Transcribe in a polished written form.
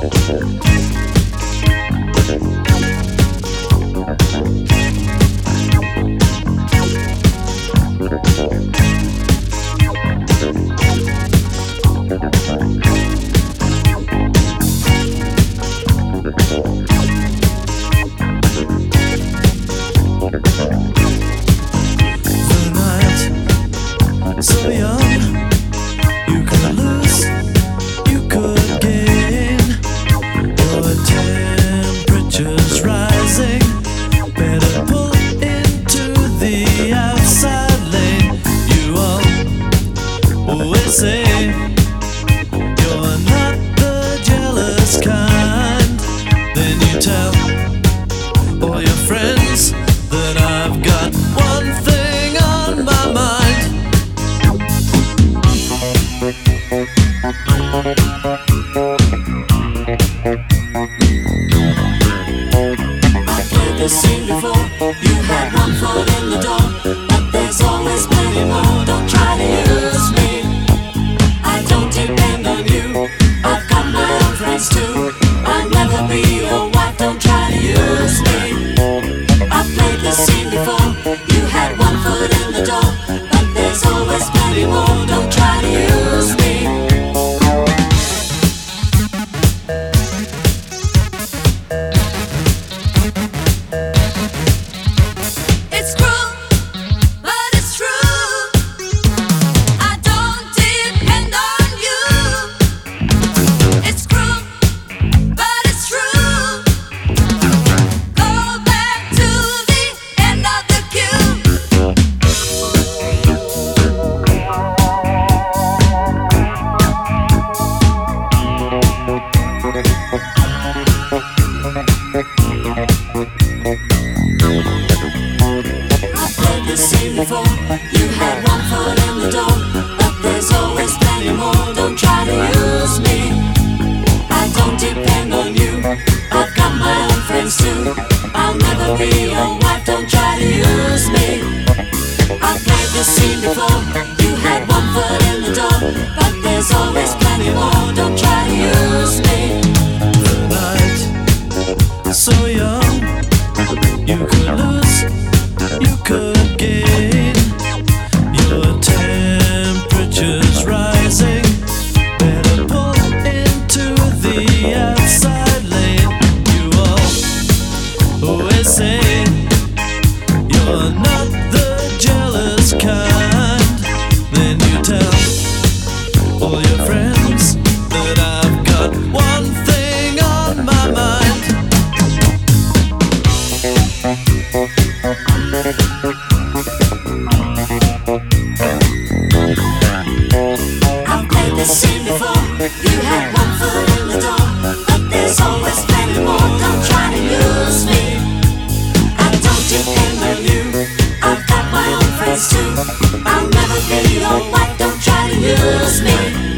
So young, you could lose, you could gain. Your temperature's rising. Better pull into the outside lane. You always say you're not the jealous kind. Then you tell all your friends that I've got one thing on my mind. I've played this scene before. You had one foot in the door, but there's always plenty more. Don't try to use me. I don't depend on you. I've got my own friends too. I'll never be your wife. Don't try to use me. I've played this scene before. You had one foot in the door, but there's always plenty more. Don't try to use me. It's cruel, but it's true. I don't depend on you. It's cruel, but it's true. Go back to the end of the queue. I've played this scene before. You had one foot in the door, but there's always plenty more. Don't try to use me. I don't depend on you. I've got my own friends too. I'll never be your wife. Don't try to use me. I've played this scene before. You had one foot in the door, but there's always plenty more. Don't try to use me. Night, so young, you could lose, you could gain. Your temperature's rising. Better pull into the outside lane. You always say you're not the jealous kind. Then you tell all your friends that I've got one thing on my mind. I've played this scene before. You had one foot in the door, but there's always plenty more. Don't try to use me. I don't depend on you. I've got my own friends too. I'll never be your wife. Don't try to use me.